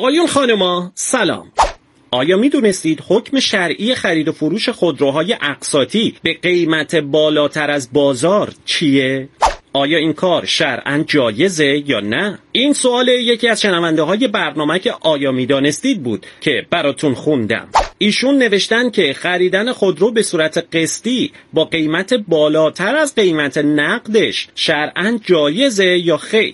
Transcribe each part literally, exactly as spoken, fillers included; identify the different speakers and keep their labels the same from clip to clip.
Speaker 1: آقایون خانما سلام. آیا می دونستید حکم شرعی خرید و فروش خودروهای اقساطی به قیمت بالاتر از بازار چیه؟ آیا این کار شرعاً جایزه یا نه؟ این سوال یکی از شنونده های برنامه که آیا می دانستید بود که براتون خوندم. ایشون نوشتن که خریدن خودرو به صورت قسطی با قیمت بالاتر از قیمت نقدش شرعاً جایزه یا خیر؟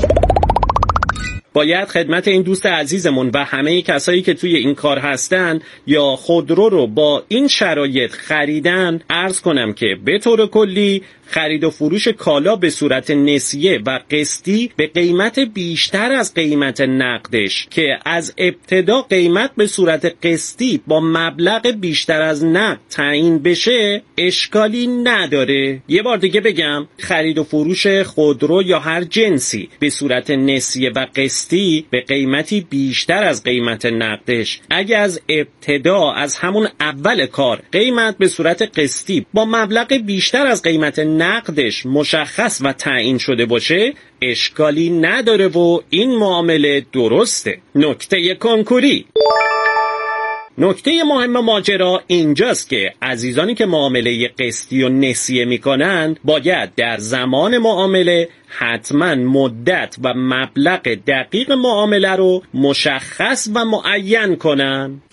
Speaker 1: باید خدمت این دوست عزیزمون و همه کسایی که توی این کار هستن یا خودرو رو با این شرایط خریدن عرض کنم که به طور کلی خرید و فروش کالا به صورت نسیه و قسطی به قیمت بیشتر از قیمت نقدش که از ابتدا قیمت به صورت قسطی با مبلغ بیشتر از نقد تعیین بشه اشکالی نداره. یه بار دیگه بگم، خرید و فروش خودرو یا هر جنسی به صورت نسیه و قسطی به قیمتی بیشتر از قیمت نقدش اگه از ابتدا از همون اول کار قیمت به صورت قسطی با مبلغ بیشتر از قیمت نقدش مشخص و تعیین شده باشه اشکالی نداره و این معامله درسته. نکته کنکوری، نکته مهم ماجرا اینجاست که عزیزانی که معامله قسطی و نسیه میکنن باید در زمان معامله حتما مدت و مبلغ دقیق معامله رو مشخص و معین کنن.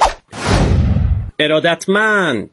Speaker 1: ارادتمند.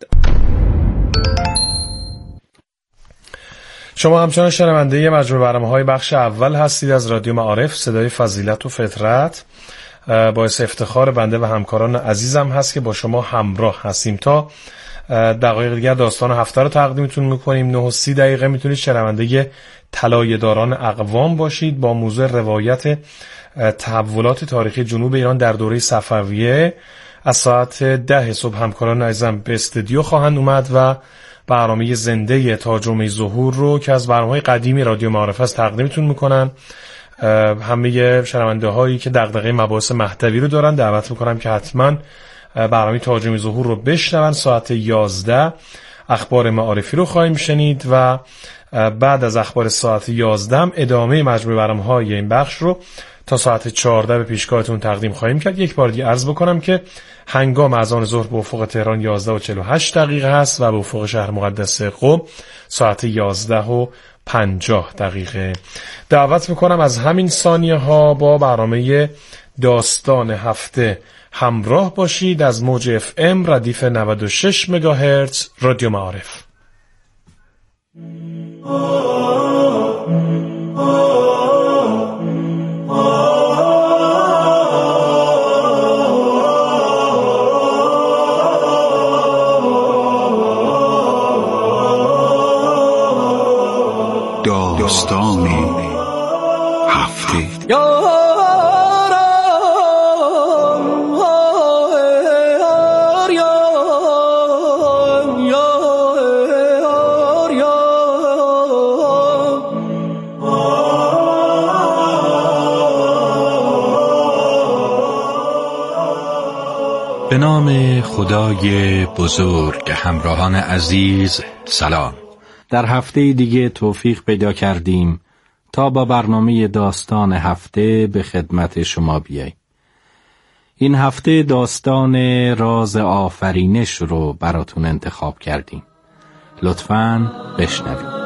Speaker 2: شما همچنان شنونده مجموع برنامه‌های بخش اول هستید از رادیو معارف، صدای فضیلت و فطرت. باعث افتخار بنده و همکاران عزیزم هست که با شما همراه هستیم. تا دقایق دیگر داستان هفته رو تقدیمتون میکنیم. نه و سی دقیقه میتونید شنونده طلایه داران اقوام باشید با موضوع روایت تحولات تاریخی جنوب ایران در دوره صفویه. از ساعت ده صبح همکاران عزیزم به استودیو خواهند اومد و برنامه زنده تاجمه ظهور رو که از برنامه‌های قدیمی رادیو معارف است تقدیمتون میکنن. همه شنونده هایی که دغدغه مباحث مهدوی رو دارن دعوت میکنم که حتما برنامه تاجمه ظهور رو بشنون. ساعت یازده اخبار معارفی رو خواهیم شنید و بعد از اخبار ساعت یازده ادامه مجموعه برنامه‌های این بخش رو تا ساعت چهارده به پیشگاهتون تقدیم خواهیم کرد. یک بار دیگه عرض بکنم که هنگام اذان ظهر به افق تهران یازده و چهل و هشت دقیقه هست و به افق شهر مقدس قم ساعت یازده و پنجاه دقیقه. دعوت میکنم از همین ثانیه ها با برنامه داستان هفته همراه باشید از موج اف ام ردیف نود و شش مگاهرتز رادیو معارف.
Speaker 3: داستان هفته.
Speaker 4: به نام خدای بزرگ. همراهان عزیز سلام. در هفته دیگه توفیق پیدا کردیم تا با برنامه داستان هفته به خدمت شما بیاییم. این هفته داستان راز آفرینش رو براتون انتخاب کردیم. لطفاً بشنوید.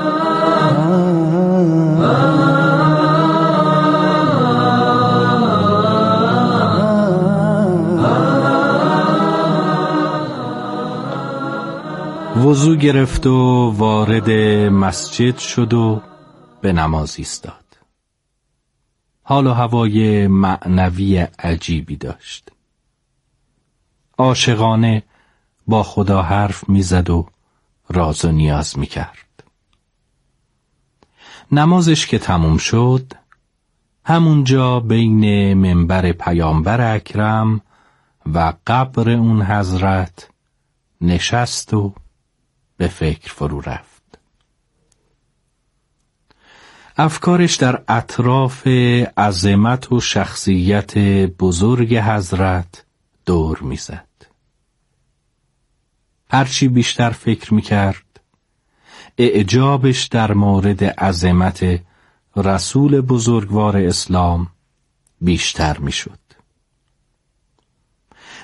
Speaker 4: وضو گرفت و وارد مسجد شد و به نماز ایستاد. حال و هوای معنوی عجیبی داشت. عاشقانه با خدا حرف میزد و راز و نیاز میکرد. نمازش که تموم شد، همونجا بین منبر پیامبر اکرم و قبر اون حضرت نشست و به فکر فرو رفت. افکارش در اطراف عظمت و شخصیت بزرگ حضرت دور میزد. هرچی بیشتر فکر میکرد، اعجابش در مورد عظمت رسول بزرگوار اسلام بیشتر میشد.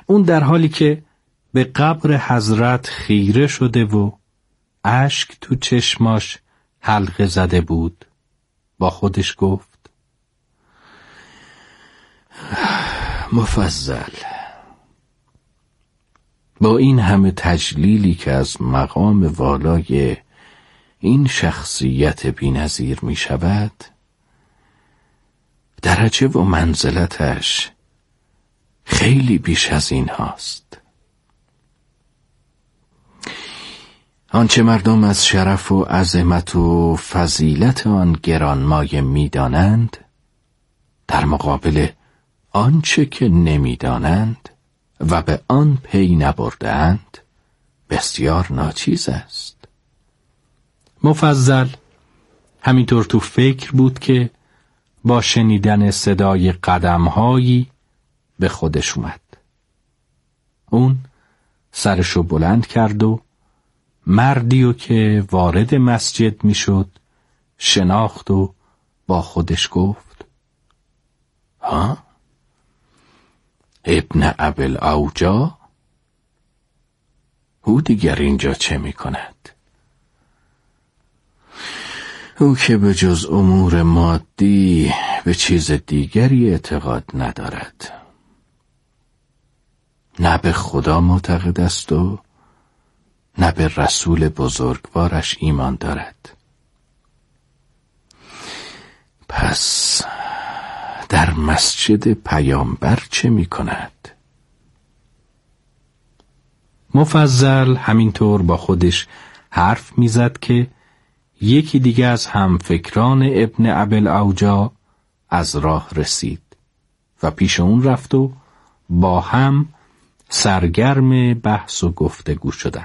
Speaker 4: اون در حالی که به قبر حضرت خیره شده و اشک تو چشماش حلقه زده بود با خودش گفت: مفضل، با این همه تجلیلی که از مقام والای این شخصیت بی‌نظیر می شود، درجه و منزلتش خیلی بیش از این هاست. آنچه مردم از شرف و عظمت و فضیلت آن گرانمایه می دانند، در مقابل آنچه که نمی دانند و به آن پی نبردند بسیار ناچیز است. مفضل همینطور تو فکر بود که با شنیدن صدای قدم‌هایی به خودش اومد. اون سرشو بلند کرد و مردیو که وارد مسجد میشد شناخت و با خودش گفت: ها؟ ابن ابوالأوجاع؟ او دیگر اینجا چه می کند؟ او که به جز امور مادی به چیز دیگری اعتقاد ندارد، نه به خدا معتقد است و نه به رسول بزرگوارش ایمان دارد. پس در مسجد پیامبر چه می کند؟ مفضل همینطور با خودش حرف می زد که یکی دیگه از همفکران ابن ابوالأوجاع از راه رسید و پیش اون رفت و با هم سرگرم بحث و گفتگو شدند.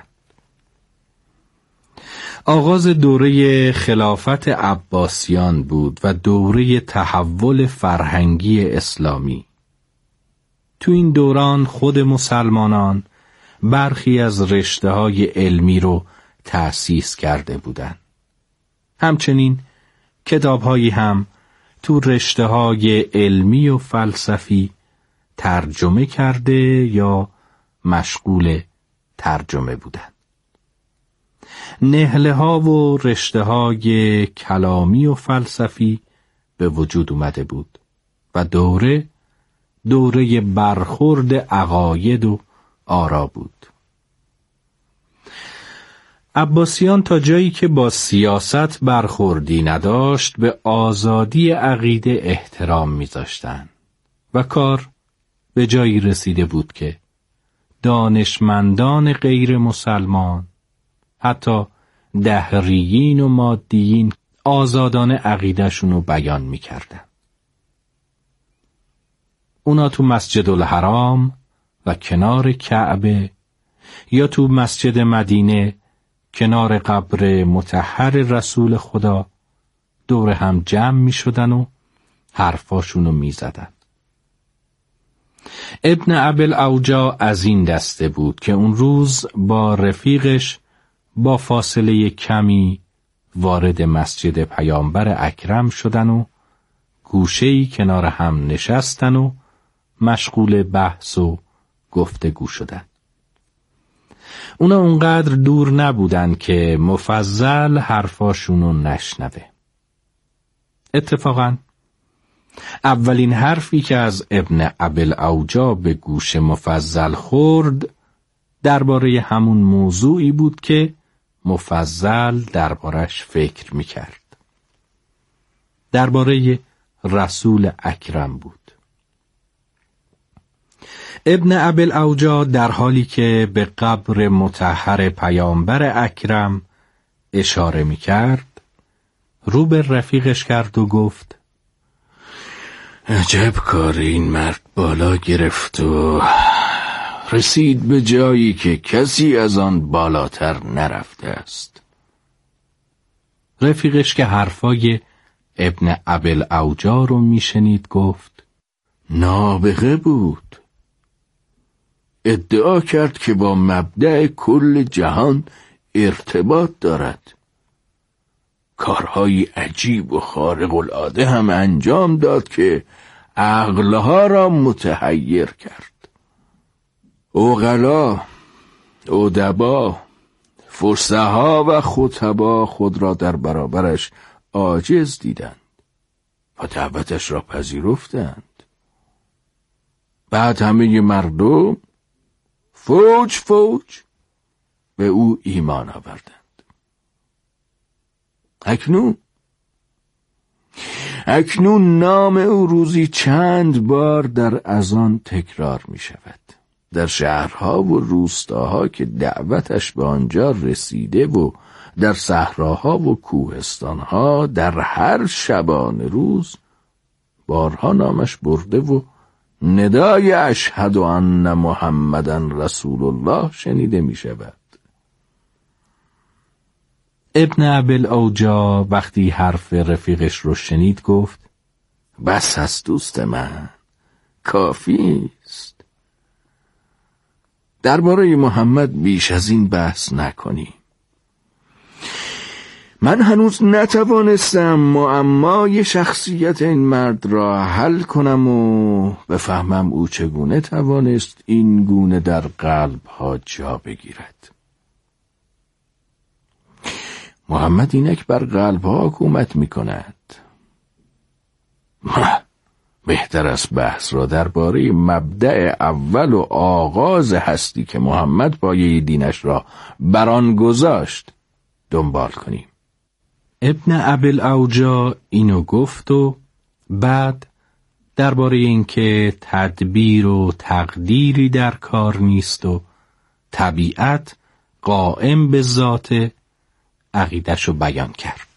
Speaker 4: آغاز دوره خلافت عباسیان بود و دوره تحول فرهنگی اسلامی. تو این دوران خود مسلمانان برخی از رشته‌های علمی رو تأسیس کرده بودند. همچنین کتاب‌هایی هم تو رشته‌های علمی و فلسفی ترجمه کرده یا مشغول ترجمه بودند. نهله ها و رشته های کلامی و فلسفی به وجود اومده بود و دوره دوره برخورد عقاید و آرا بود. عباسیان تا جایی که با سیاست برخوردی نداشت به آزادی عقیده احترام می‌ذاشتند و کار به جایی رسیده بود که دانشمندان غیر مسلمان، حتی دهریین و مادیین، آزادانه عقیده‌شون رو بیان می‌کردن. اونا تو مسجد الحرام و کنار کعبه یا تو مسجد مدینه کنار قبر مطهر رسول خدا دور هم جمع می‌شدن و حرفاشون رو می‌زدن. ابن ابوالأوجاع از این دسته بود که اون روز با رفیقش با فاصله کمی وارد مسجد پیامبر اکرم شدن و گوشه‌ای کنار هم نشستن و مشغول بحث و گفتگو شدن. اونا اونقدر دور نبودن که مفضل حرفاشونو نشنوه. اتفاقاً اولین حرفی که از ابن ابوالأوجاع به گوش مفضل خورد درباره همون موضوعی بود که مفضل دربارش فکر میکرد. درباره رسول اکرم بود. ابن ابوالأوجاع در حالی که به قبر مطهر پیامبر اکرم اشاره میکرد رو به رفیقش کرد و گفت: عجب کار این مرد بالا گرفت و رسید به جایی که کسی از آن بالاتر نرفته است. رفیقش که حرفای ابن ابوالأوجاع رو میشنید گفت: نابغه بود. ادعا کرد که با مبدأ کل جهان ارتباط دارد. کارهای عجیب و خارق العاده هم انجام داد که عقلها را متحیر کرد.
Speaker 5: عقلا، ادبا، فصحا و خطبا خود را در برابرش عاجز دیدند و دعوتش را پذیرفتند. بعد همه مردم فوج فوج به او ایمان آوردند. اکنون اکنون نام او روزی چند بار در اذان تکرار می شود. در شهرها و روستاها که دعوتش به آنجا رسیده و در صحراها و کوهستانها در هر شبانه روز بارها نامش برده و ندای اشهد ان محمدن رسول الله شنیده می شود.
Speaker 4: ابن ابی‌الاوجاع وقتی حرف رفیقش رو شنید گفت
Speaker 5: بس هست دوست من، کافی است. درباره محمد بیش از این بحث نکنی. من هنوز نتوانستم معمای شخصیت این مرد را حل کنم و بفهمم او چگونه توانست این گونه در قلب‌ها جا بگیرد. محمد اینک بر قلب‌ها حکومت می‌کند. بهتر است بحث را درباره مبدأ اول و آغاز هستی که محمد پایه دینش را بر آن گذاشت دنبال کنیم.
Speaker 4: ابن ابی‌الاوجاع اینو گفت و بعد درباره اینکه تدبیر و تقدیری در کار نیست و طبیعت قائم به ذات عقیده‌شو بیان کرد.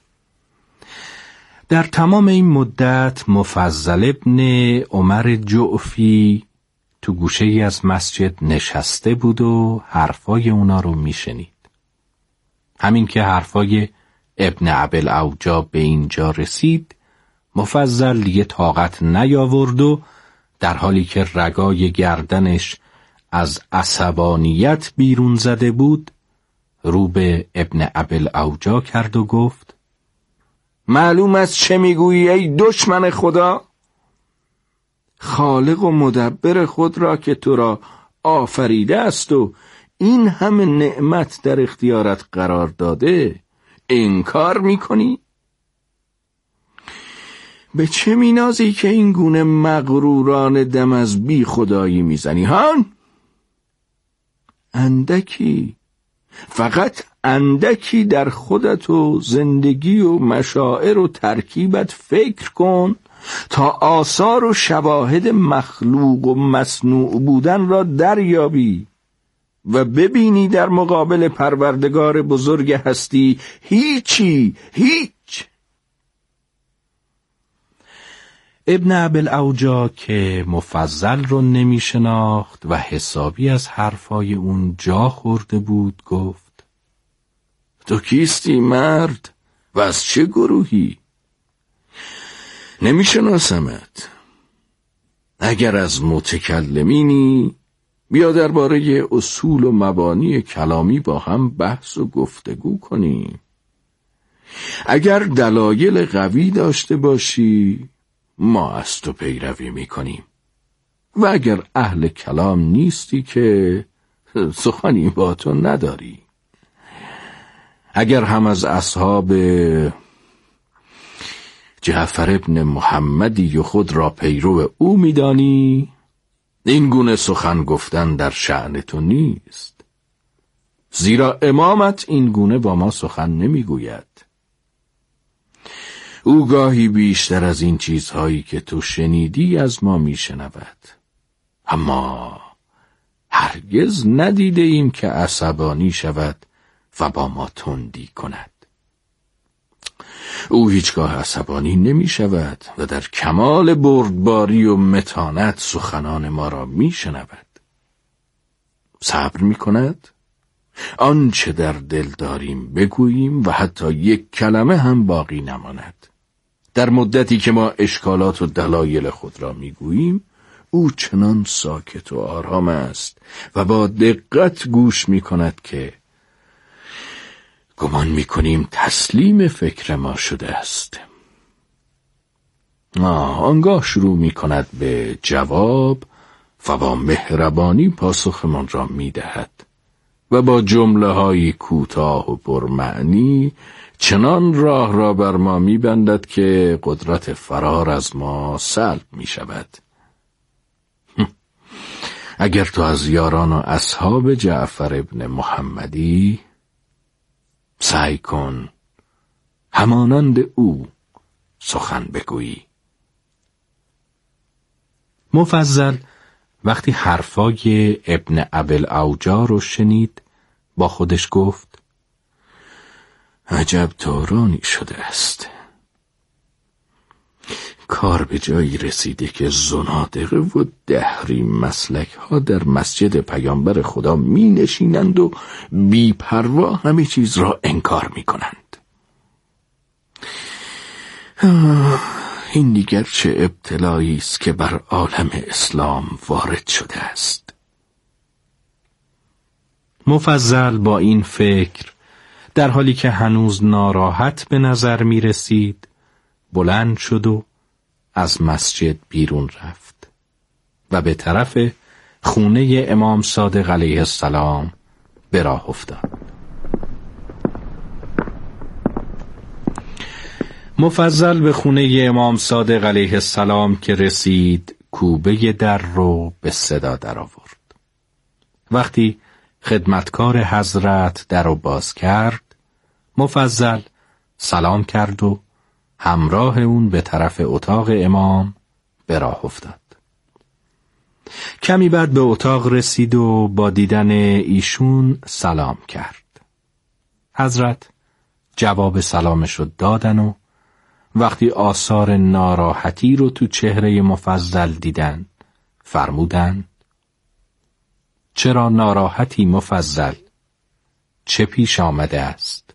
Speaker 4: در تمام این مدت مفضل ابن عمر جعفی تو گوشه ای از مسجد نشسته بود و حرفای اونا رو میشنید. همین که حرفای ابن ابی‌الاوجاع به اینجا رسید، مفضل دیگه طاقت نیاورد و در حالی که رگای گردنش از عصبانیت بیرون زده بود، رو به ابن ابی‌الاوجاع کرد و گفت
Speaker 5: معلوم است چه میگویی ای دشمن خدا؟ خالق و مدبر خود را که تو را آفریده است و این همه نعمت در اختیارت قرار داده انکار میکنی؟ به چه مینازی که این گونه مغروران دم از بی خدایی میزنی هان؟ اندکی، فقط اندکی در خودت و زندگی و مشاعر و ترکیبت فکر کن تا آثار و شواهد مخلوق و مصنوع بودن را دریابی و ببینی در مقابل پروردگار بزرگ هستی هیچی، هیچ.
Speaker 4: ابن ابی‌الاوجاع که مفضل رو نمی شناخت و حسابی از حرفای اون جا خورده بود گفت
Speaker 5: تو کیستی مرد و از چه گروهی؟ نمی شناسمت. اگر از متکلمینی بیا درباره اصول و مبانی کلامی با هم بحث و گفتگو کنیم. اگر دلایل قوی داشته باشی ما از تو پیروی میکنیم و اگر اهل کلام نیستی که سخنی با تو نداری. اگر هم از اصحاب جعفر ابن محمدی و خود را پیرو او میدانی، این گونه سخن گفتن در شأن تو نیست، زیرا امامت این گونه با ما سخن نمیگوید. او گاهی بیشتر از این چیزهایی که تو شنیدی از ما میشنود، اما هرگز ندیده ایم که عصبانی شود و با ما تندی کند. او هیچگاه عصبانی نمی شود و در کمال بردباری و متانت سخنان ما را می شنود. صبر می کند، آنچه در دل داریم بگوییم و حتی یک کلمه هم باقی نماند. در مدتی که ما اشکالات و دلایل خود را می گوییم، او چنان ساکت و آرام است و با دقت گوش می کند که گمان می کنیم تسلیم فکر ما شده است. آه آنگاه شروع می کند به جواب و با مهربانی پاسخمان را می دهد و با جمله های کوتاه و پرمعنی چنان راه را بر ما می بندد که قدرت فرار از ما سلب می شود. اگر تو از یاران و اصحاب جعفر ابن محمدی، سعی کن همانند او سخن بگویی.
Speaker 4: مفضل وقتی حرفای ابن ابوالأوجاع رو شنید با خودش گفت:
Speaker 5: عجب دورانی شده است. کار به جایی رسیده که زنادقه و دهری مسلک ها در مسجد پیامبر خدا می نشینند و بی پروا همه چیز را انکار می کنند. این دیگر چه ابتلایی است که بر عالم اسلام وارد شده است.
Speaker 4: مفضل با این فکر در حالی که هنوز ناراحت به نظر می رسید بلند شد و از مسجد بیرون رفت و به طرف خونه امام صادق علیه السلام به راه افتاد. مفضل به خونه امام صادق علیه السلام که رسید کوبه در رو به صدا در آورد. وقتی خدمتکار حضرت در رو باز کرد، مفضل سلام کرد و همراه اون به طرف اتاق امام به راه افتاد. کمی بعد به اتاق رسید و با دیدن ایشون سلام کرد. حضرت جواب سلامش رو دادن و وقتی آثار ناراحتی رو تو چهره مفضل دیدن فرمودن: چرا ناراحتی مفضل؟ چه پیش آمده است؟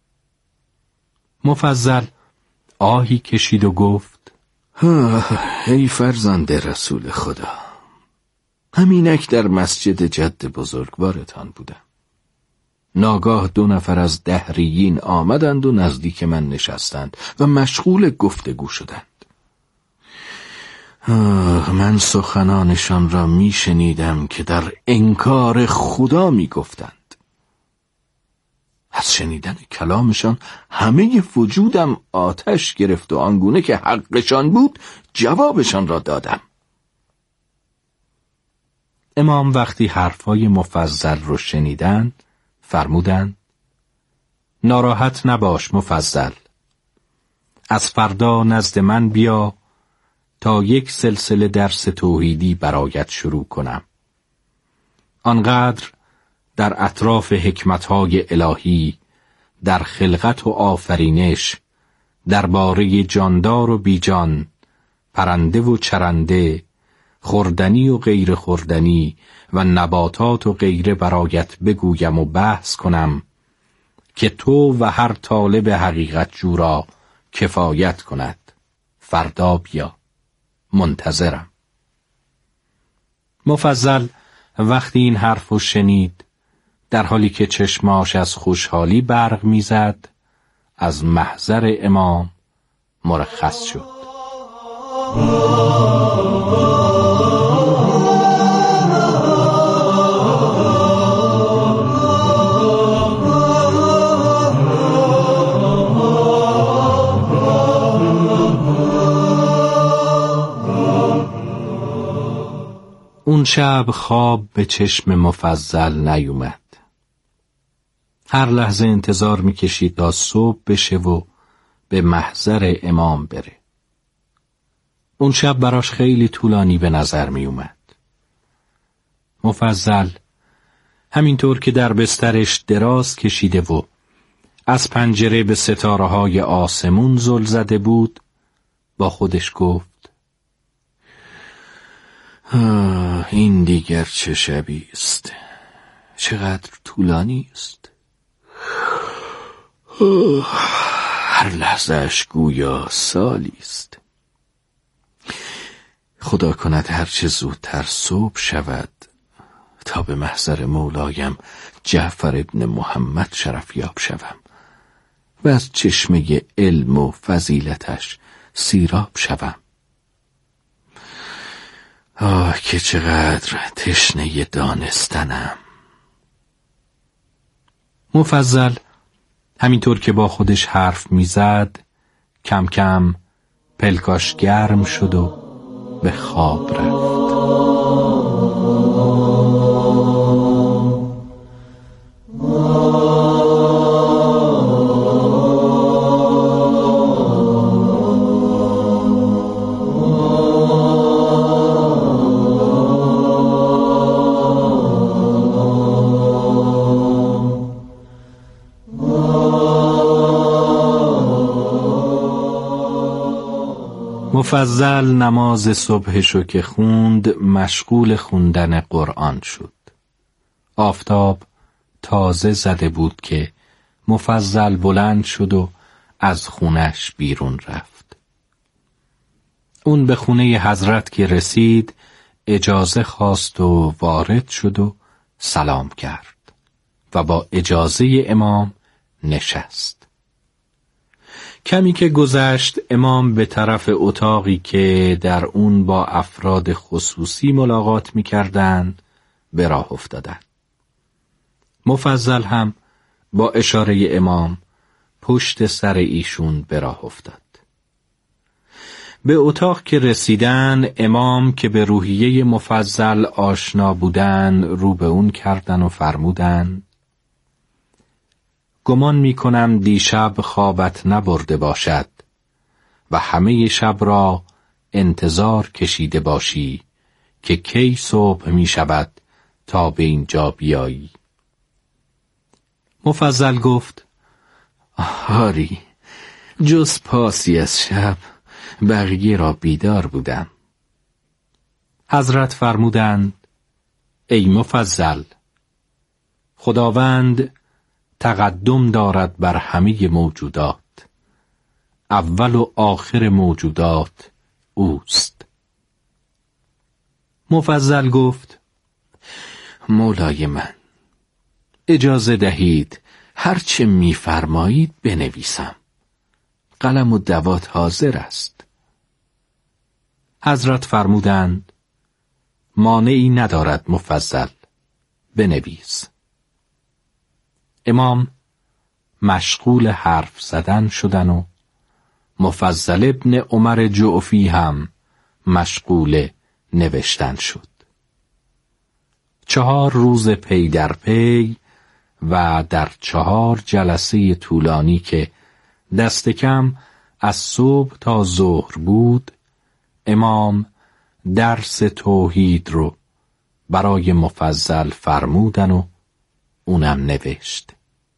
Speaker 4: مفضل آهی کشید و گفت:
Speaker 5: ای فرزند رسول خدا، همینک در مسجد جد بزرگوارتان بودم. ناگاه دو نفر از دهریین آمدند و نزدیک من نشستند و مشغول گفتگو شدند. من سخنانشان را می شنیدم که در انکار خدا می گفتند. از شنیدن کلامشان همه وجودم آتش گرفت و آنگونه که حقشان بود جوابشان را دادم.
Speaker 4: امام وقتی حرفای مفضل رو شنیدن فرمودن: ناراحت نباش مفضل، از فردا نزد من بیا تا یک سلسله درس توحیدی برایت شروع کنم. آنقدر در اطراف حکمتهای الهی، در خلقت و آفرینش، درباره جاندار و بیجان، پرنده و چرنده، خوردنی و غیر خوردنی و نباتات و غیره برایت بگویم و بحث کنم که تو و هر طالب حقیقت جو را کفایت کند. فردا بیا، منتظرم. مفضل وقتی این حرف رو شنید، در حالی که چشماش از خوشحالی برق میزد، از محضر امام مرخص شد. اون شب خواب به چشم مفضل نیومد. هر لحظه انتظار میکشید تا صبح بشه و به محضر امام بره. اون شب براش خیلی طولانی به نظر میومد. مفضل همینطور که در بسترش دراز کشیده و از پنجره به ستاره های آسمون زل زده بود، با خودش گفت:
Speaker 5: آه، این دیگر چه شبی است، چقدر طولانی است. هر لحظهش گویا سالی است. خدا کند هرچه زودتر صبح شود تا به محضر مولایم جعفر ابن محمد شرف یاب شوم و از چشمه علم و فضیلتش سیراب شوم. آه که چقدر تشنه دانستنم.
Speaker 4: مفضل همینطور که با خودش حرف میزد کم کم پلکاش گرم شد و به خواب رفت. مفضل نماز صبحشو که خوند مشغول خوندن قرآن شد. آفتاب تازه زده بود که مفضل بلند شد و از خونش بیرون رفت. اون به خونه حضرت که رسید اجازه خواست و وارد شد و سلام کرد و با اجازه امام نشست. کمی که گذشت امام به طرف اتاقی که در اون با افراد خصوصی ملاقات می کردن به راه افتادند. مفضل هم با اشاره امام پشت سر ایشون به راه افتاد. به اتاق که رسیدن امام که به روحیه مفضل آشنا بودن رو به اون کردن و فرمودن گمان می کنم دیشب خوابت نبرده باشد و همه شب را انتظار کشیده باشی که کی صبح می شود تا به اینجا بیایی. مفضل گفت
Speaker 5: آری، جز پاسی از شب بقیه را بیدار بودم.
Speaker 4: حضرت فرمودند ای مفضل، خداوند تقدم دارد بر همه موجودات، اول و آخر موجودات اوست. مفضل گفت
Speaker 5: مولای من، اجازه دهید هرچه می‌فرمایید بنویسم. قلم و دوات حاضر است.
Speaker 4: حضرت فرمودند مانعی ندارد مفضل، بنویس. امام مشغول حرف زدن شدن و مفضل ابن عمر جعفی هم مشغول نوشتن شد. چهار روز پی در پی و در چهار جلسه طولانی که دست کم از صبح تا ظهر بود، امام درس توحید رو برای مفضل فرمودن و اونم نوشت.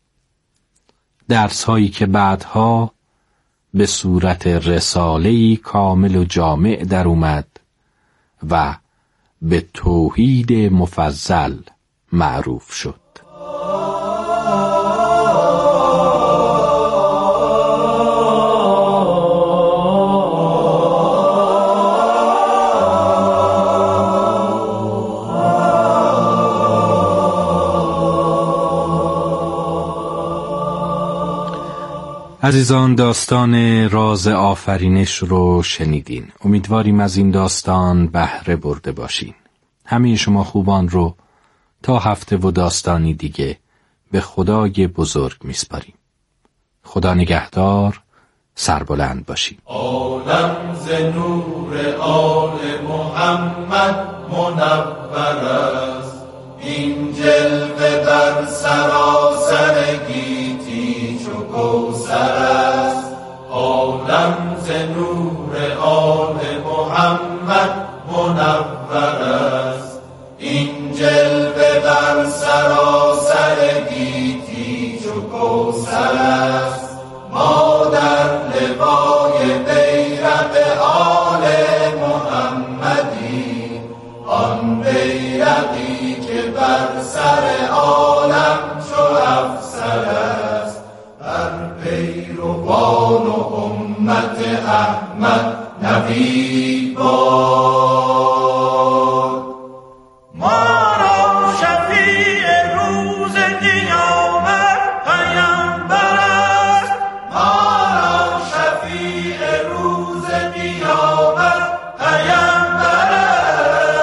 Speaker 4: درس هایی که بعدها به صورت رساله‌ای کامل و جامع در اومد و به توحید مفضل معروف شد. عزیزان، داستان راز آفرینش رو شنیدین. امیدواریم از این داستان بهره برده باشین. همه شما خوبان رو تا هفته و داستانی دیگه به خدای بزرگ میسپاریم. خدا نگهدار، سربلند باشین.
Speaker 6: عالم ز نور آل محمد منور است، این جلوه بر سراسر گیتی چو کوثر است. عالم ز نور آل محمد منور است، این جلوه بر سراسر گیتی چو کوثر است. ما در لوای بیرق آل محمدی، آن بیرقی که بر سر عالم چو افسر است. بر پیروان و امت احمد نوید باد. ما را شفیع روز قیامت پیامبر است، ما را شفیع روز قیامت پیامبر است.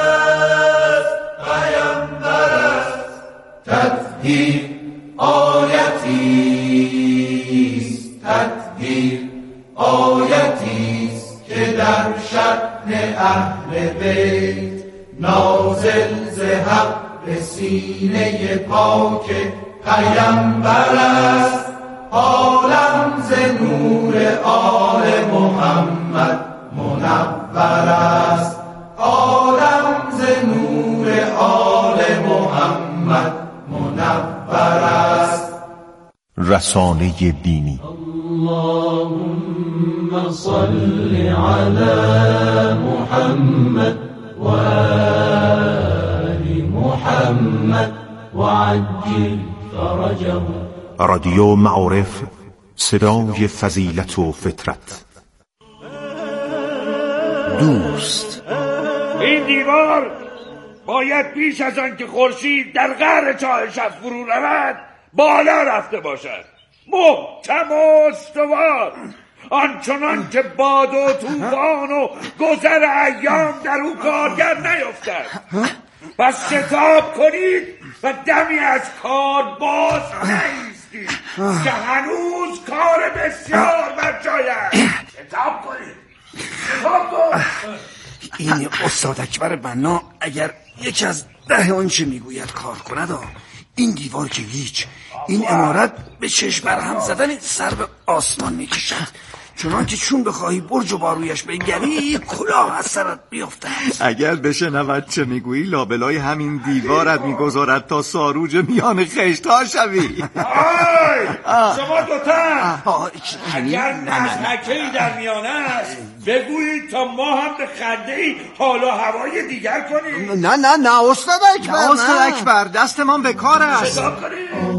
Speaker 6: تطهیر آیتیست که در شأن اهل بیت نازل ز حق به سینه پاک پیامبر است. عالم ز نور آل محمد منور است. عالم ز نور آل محمد منور است.
Speaker 3: رسانه دینی.
Speaker 6: اللهم صل علی محمد و آل محمد و عجل فرجه.
Speaker 3: رادیو معارف، صدای فضیلت و فطرت. دوست.
Speaker 7: این دیوار باید پیش از آن که خورشید در قعر چاه شب فرو رود بالا رفته باشد، محکم و استوار، آنچنان که باد و طوفان و گذر ایام در او کارگر نیفتد. پس شتاب کنید و دمی از کار باز نیستید که هنوز کار بسیار بر جای است. شتاب کنید، شتاب کن.
Speaker 8: این استاد اکبر بنا اگر یکی از ده آنچه میگوید کار کند، این دیوار که هیچ، این عمارت به چشم برهم زدن سر به آسمان میکشد، چنان که چون بخواهی برج و بارویش بنگری کلاه از سرت بیفتد.
Speaker 9: اگر بشنود چه میگویی لابلای همین دیوارت میگذارد تا ساروج میان خشت‌ها شوی.
Speaker 7: آی شما دوتا اگر مضحکه‌ای در میانه است بگویید تا ما هم به خنده‌ای حال و هوای دیگر کنیم.
Speaker 8: نه نه نه استاد اکبر،
Speaker 9: نه استاد اکبر، دستمان به کار است.
Speaker 7: صدا کنید.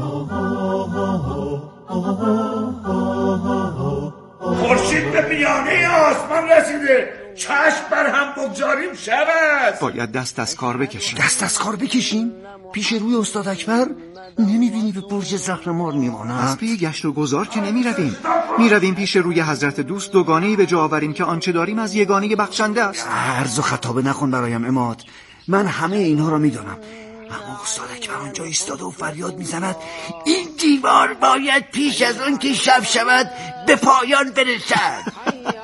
Speaker 7: خورشید به میانه آسمان رسیده، چشم بر هم بگذاریم شب است.
Speaker 9: باید دست از کار بکشیم.
Speaker 8: دست از کار بکشیم؟ پیش روی استاد اکبر نمیبینی به برج زهرمار میماند؟
Speaker 9: از پی گشت و گذار که نمی رویم می رویم پیش روی حضرت دوست دوگانه‌ای به جا آوریم که آنچه داریم از یگانه بخشنده است.
Speaker 8: عرض و خطابه نکن برایم عماد، من همه اینها را میدانم، اما استاد اکبر آنجا ایستاده و فریاد میزند این دیوار باید پیش از آن که شب شود به پایان برسد.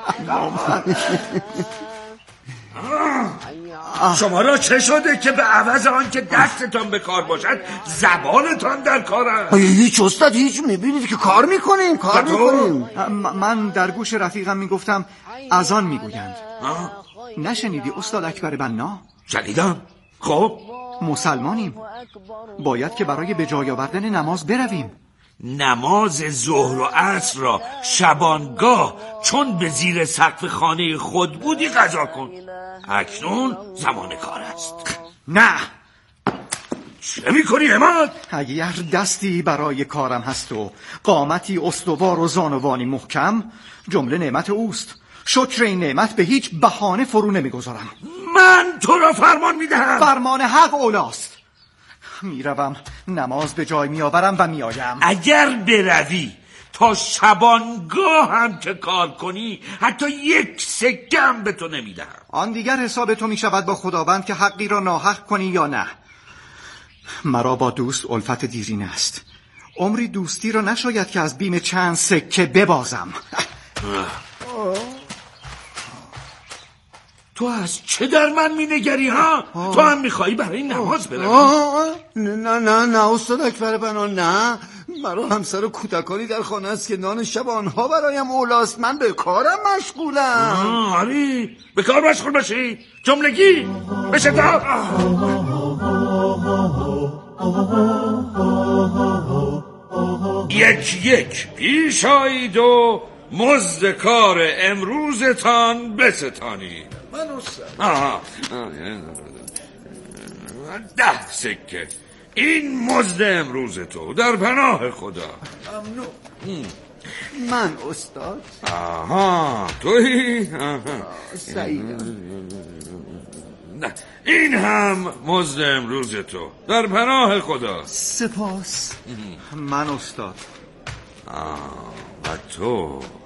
Speaker 7: شما را چه شده که به عوض آن که دستتان به کار باشد زبانتان در کار است؟
Speaker 8: هیچ استاد، هیچ، میبینید که کار میکنیم کار میکنیم.
Speaker 9: من در گوش رفیقم میگفتم از آن میگویند. نشنیدی استاد اکبر بنا؟
Speaker 7: شنیدم. خب
Speaker 9: مسلمانیم، باید که برای به جای آوردن نماز برویم.
Speaker 7: نماز ظهر و عصر را شبانگاه چون به زیر سقف خانه خود بودی قضا کن. اکنون زمان کار است.
Speaker 9: نه.
Speaker 7: چه میکنی عماد؟
Speaker 9: اگر دستی برای کارم هست و قامتی استوار و زانوانی محکم، جمله نعمت اوست. شکر این نعمت به هیچ بهانه فرو نمیگذارم.
Speaker 7: من تو را فرمان میدهم.
Speaker 9: فرمان حق اولاست. میروم نماز به جای میآورم و میآیم.
Speaker 7: اگر بروی تا شبانگاه هم که کار کنی حتی یک سکه هم به تو نمیدهم.
Speaker 9: آن دیگر حساب تو میشود با خداوند که حقی را ناحق کنی یا نه. مرا با دوست الفت دیرین است. عمری دوستی را نشاید که از بیم چند سکه ببازم.
Speaker 7: تو از چه در من می نگری ها؟ آه. تو هم می خواهی برای نماز بروی؟
Speaker 8: نه نه نه استاد اکبر بنا، نه، مرا همسر کودکانی در خانه است که نان شب آنها برایم اولاست. من به کارم مشغولم.
Speaker 7: آری به کار مشغول باشی، جملگی بشتاب. یک یک پیش آیید و مزد کار امروزتان بستانید.
Speaker 8: من استاد.
Speaker 7: آها ده سکه این مزد امروز تو در پناه خدا.
Speaker 8: ممنون. من استاد.
Speaker 7: آها تویی؟
Speaker 8: سعیدم.
Speaker 7: نه این هم مزد امروز تو در پناه خدا.
Speaker 8: سپاس.
Speaker 9: من استاد.
Speaker 7: آه و تو